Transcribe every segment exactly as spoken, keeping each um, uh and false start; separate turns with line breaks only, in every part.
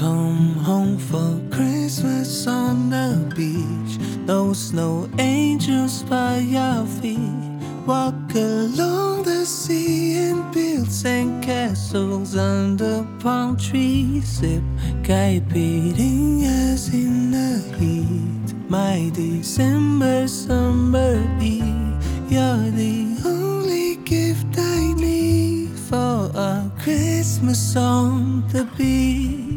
Come home for Christmas on the beach. No snow angels by our feet. Walk along the sea and build sandcastles under palm trees. Sip caipirinhas in the heat. My December summer Eve. You're the only gift I need for a Christmas on the beach.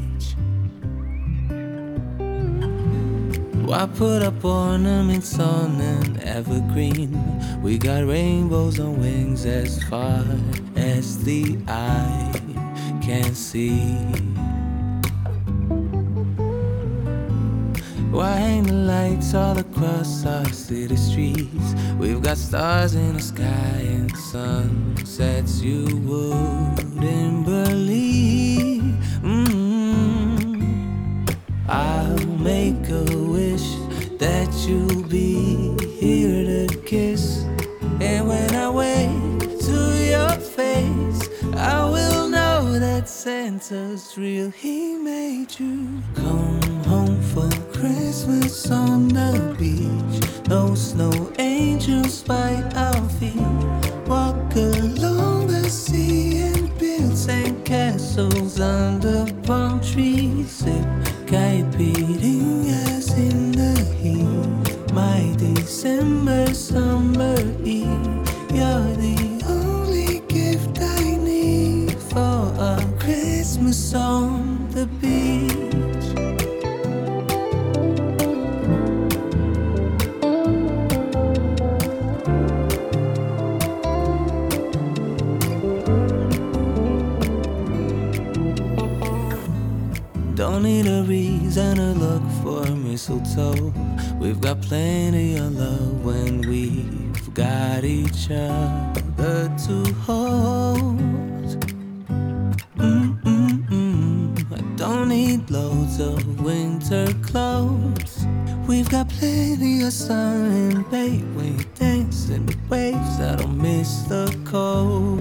I put up ornaments on an evergreen. We got rainbows on wings as far as the eye can see. Why hang the lights all across our city streets? We've got stars in the sky and sunsets you wouldn't believe. Mm-hmm. I'll make a wish that you'll be here to kiss. And when I wake to your face, I will know that Santa's real. He made you. Come home for Christmas on the beach. No snow angels by our feet. Walk along the sea and build sandcastles under palm trees. Sip caipirinhas in the heat. My December summer Eve. You're the only gift I need for a Christmas on the beach. Don't need a reason to look for mistletoe. We've got plenty of love when we've got each other to hold. Mm-mm-mm. I don't need loads of winter clothes. We've got plenty of sun and babe when you dance in the waves. I don't miss the cold.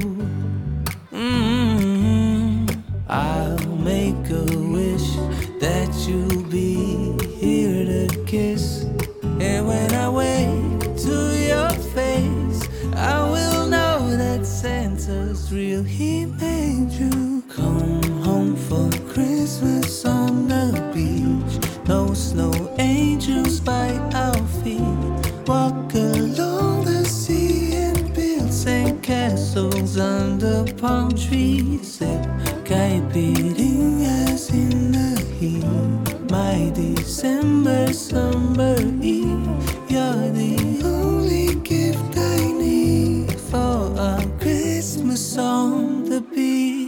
Mm-hmm. I'll make a wish that you'll be here to kiss. And when I wake to your face, I will know that Santa's real. He made you. Come home for Christmas on the beach. No snow angels by our feet. Walk along the sea and build sandcastles under palm trees. Sip caipirinhas in the heat. My December summer Eve. You're the only gift I need for a Christmas on the beach.